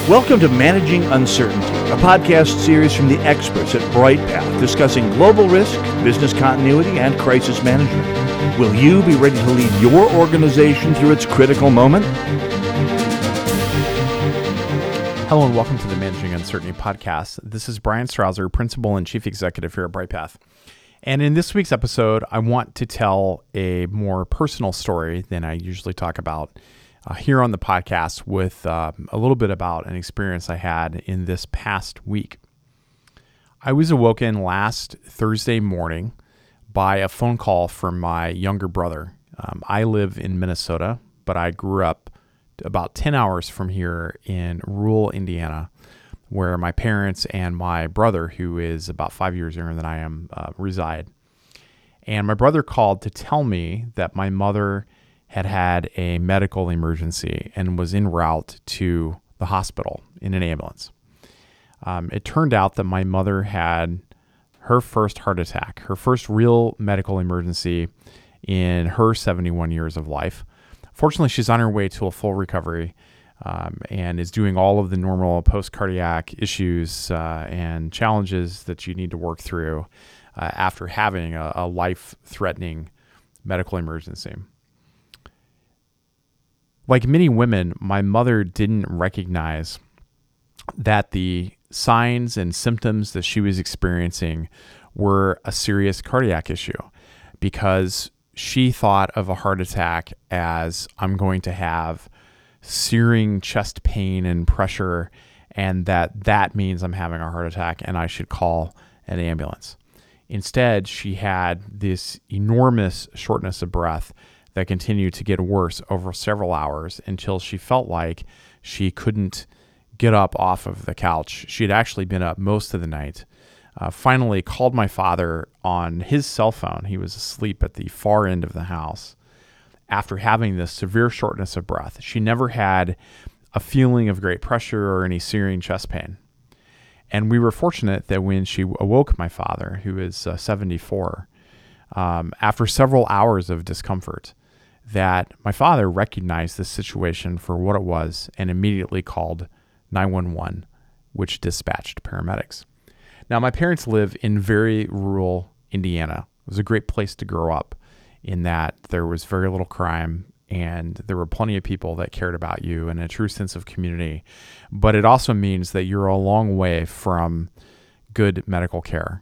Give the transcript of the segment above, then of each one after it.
Welcome to Managing Uncertainty, a podcast series from the experts at BrightPath discussing global risk, business continuity, and crisis management. Will you be ready to lead your organization through its critical moment? Hello and welcome to the Managing Uncertainty podcast. This is Brian Strouser, Principal and Chief Executive here at BrightPath. And in this week's episode, I want to tell a more personal story than I usually talk about here on the podcast with a little bit about an experience I had in this past week. I was awoken last Thursday morning by a phone call from my younger brother. I live in Minnesota, but I grew up about 10 hours from here in rural Indiana, where my parents and my brother, who is about 5 years younger than I am, reside. And my brother called to tell me that my mother had a medical emergency and was en route to the hospital in an ambulance. It turned out that my mother had her first heart attack, her first real medical emergency in her 71 years of life. Fortunately, she's on her way to a full recovery and is doing all of the normal post-cardiac issues and challenges that you need to work through after having a life-threatening medical emergency. Like many women, my mother didn't recognize that the signs and symptoms that she was experiencing were a serious cardiac issue because she thought of a heart attack as I'm going to have searing chest pain and pressure, and that means I'm having a heart attack and I should call an ambulance. Instead, she had this enormous shortness of breath that continued to get worse over several hours until she felt like she couldn't get up off of the couch. She had actually been up most of the night. Finally called my father on his cell phone. He was asleep at the far end of the house after having this severe shortness of breath. She never had a feeling of great pressure or any searing chest pain. And we were fortunate that when she awoke my father, who is 74, after several hours of discomfort, that my father recognized this situation for what it was and immediately called 911, which dispatched paramedics. Now, my parents live in very rural Indiana. It was a great place to grow up in that there was very little crime and there were plenty of people that cared about you and a true sense of community. But it also means that you're a long way from good medical care.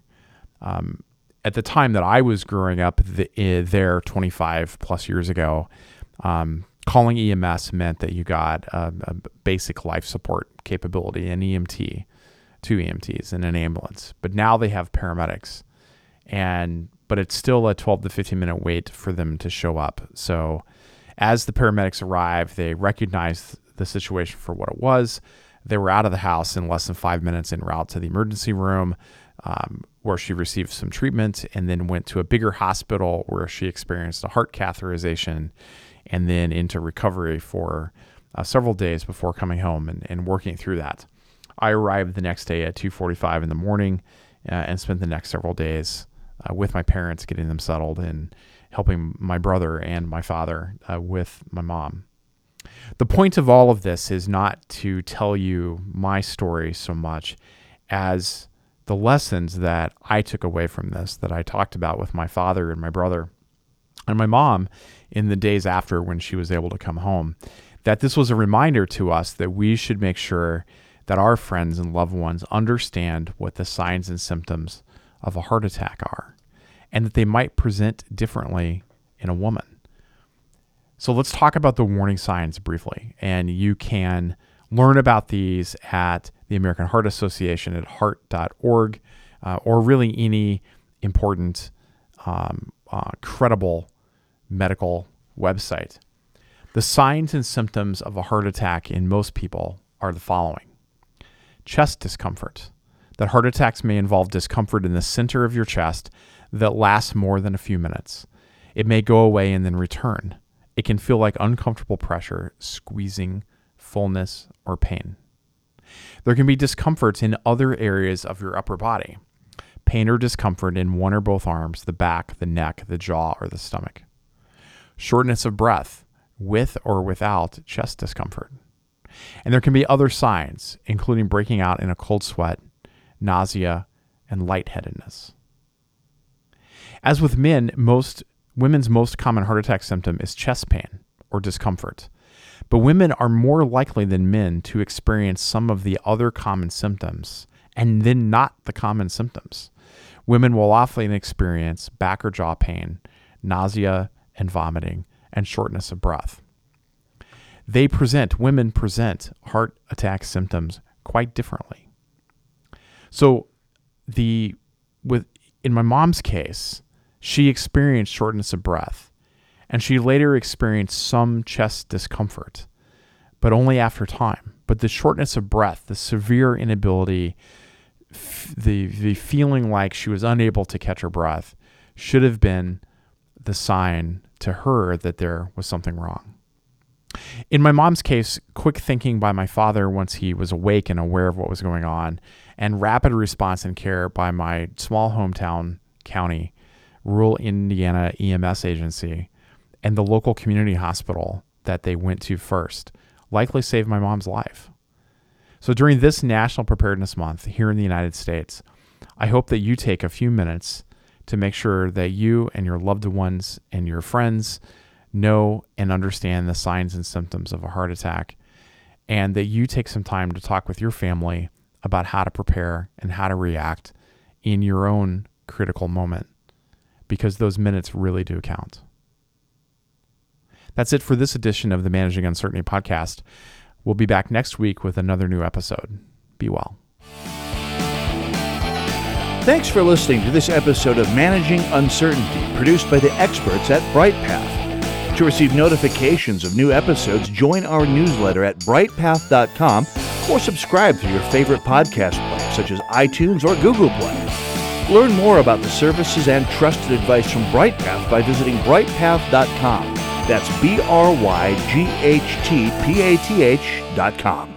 At the time that I was growing up there 25 plus years ago, calling EMS meant that you got a basic life support capability, an EMT, 2 EMTs, and an ambulance. But now they have paramedics, but it's still a 12 to 15 minute wait for them to show up. So as the paramedics arrived, they recognized the situation for what it was. They were out of the house in less than 5 minutes en route to the emergency room, where she received some treatment and then went to a bigger hospital where she experienced a heart catheterization and then into recovery for several days before coming home and working through that. I arrived the next day at 2:45 in the morning and spent the next several days with my parents, getting them settled and helping my brother and my father with my mom. The point of all of this is not to tell you my story so much as the lessons that I took away from this, that I talked about with my father and my brother and my mom in the days after when she was able to come home, that this was a reminder to us that we should make sure that our friends and loved ones understand what the signs and symptoms of a heart attack are and that they might present differently in a woman. So let's talk about the warning signs briefly, and you can learn about these at the American Heart Association at heart.org, or really any important, credible medical website. The signs and symptoms of a heart attack in most people are the following. Chest discomfort. That heart attacks may involve discomfort in the center of your chest that lasts more than a few minutes. It may go away and then return. It can feel like uncomfortable pressure, squeezing, fullness, or pain. There can be discomforts in other areas of your upper body. Pain or discomfort in one or both arms, the back, the neck, the jaw, or the stomach. Shortness of breath, with or without chest discomfort. And there can be other signs, including breaking out in a cold sweat, nausea, and lightheadedness. As with men, women's most common heart attack symptom is chest pain or discomfort. But women are more likely than men to experience some of the other common symptoms and then not the common symptoms. Women will often experience back or jaw pain, nausea and vomiting, and shortness of breath. Women present heart attack symptoms quite differently. So in my mom's case, she experienced shortness of breath, and she later experienced some chest discomfort, but only after time. But the shortness of breath, the severe inability, the feeling like she was unable to catch her breath should have been the sign to her that there was something wrong. In my mom's case, quick thinking by my father once he was awake and aware of what was going on, and rapid response and care by my small hometown county, rural Indiana EMS agency, and the local community hospital that they went to first likely saved my mom's life. So during this National Preparedness Month here in the United States, I hope that you take a few minutes to make sure that you and your loved ones and your friends know and understand the signs and symptoms of a heart attack, and that you take some time to talk with your family about how to prepare and how to react in your own critical moment, because those minutes really do count. That's it for this edition of the Managing Uncertainty podcast. We'll be back next week with another new episode. Be well. Thanks for listening to this episode of Managing Uncertainty, produced by the experts at BrightPath. To receive notifications of new episodes, join our newsletter at brightpath.com or subscribe through your favorite podcast player, such as iTunes or Google Play. Learn more about the services and trusted advice from BrightPath by visiting brightpath.com. That's BrightPath.com.